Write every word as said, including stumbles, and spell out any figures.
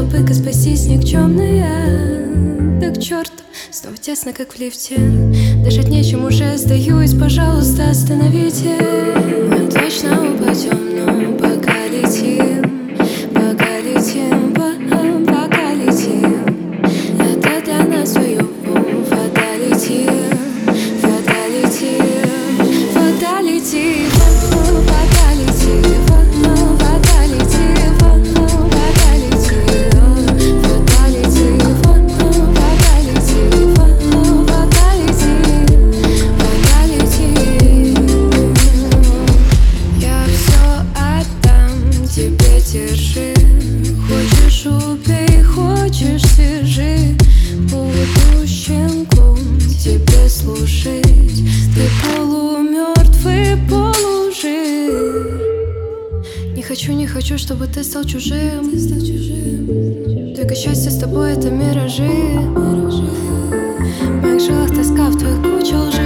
попытка спастись никчемная. Да к черту, снова тесно, как в лифте. Дышать нечем, уже сдаюсь, пожалуйста, остановите. Мы точно упадем, но пока летим, пока летим, по- пока летим. Это для нас вдвоем фаталити, фаталити, фаталити, фаталити, фаталити, фаталити, фаталити, фаталити. Я все отдам тебе, держи. Хочешь убей, хочешь свяжи. Буду щенком тебе служить. Ты полумертвый, полужив. Не хочу, не хочу, чтобы ты стал чужим. Ты стал чужим. Только счастье с тобой — это миражи. В моих жилах тоска, в твоих кучах лжи.